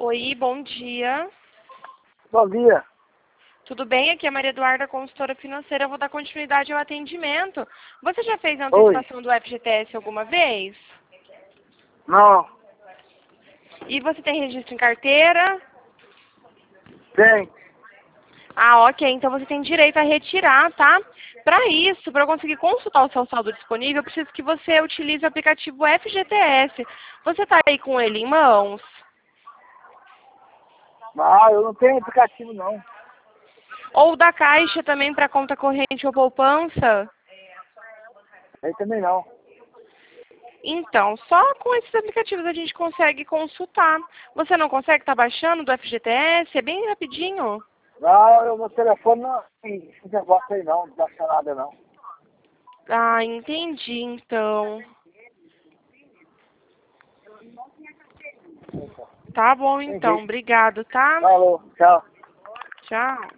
Oi, bom dia. Bom dia. Tudo bem? Aqui é a Maria Eduarda, consultora financeira. Eu vou dar continuidade ao atendimento. Você já fez a Oi. antecipação do FGTS alguma vez? Não, E você tem registro em carteira? tem. Ah, ok. Então você tem direito a retirar, tá? Para isso, para eu conseguir consultar o seu saldo disponível, eu preciso que você utilize o aplicativo FGTS. Você está aí com ele em mãos? Ah, eu não tenho aplicativo, não. Ou da Caixa também para conta corrente ou poupança? Aí também não. Então, só com esses aplicativos a gente consegue consultar. Você não consegue estar baixando do FGTS? É bem rapidinho. Não, meu telefone não tem esse negócio aí não, não baixa nada não. Ah, entendi, então. Tá bom, então. Entendi. Obrigado, tá? Falou, tchau. Tchau.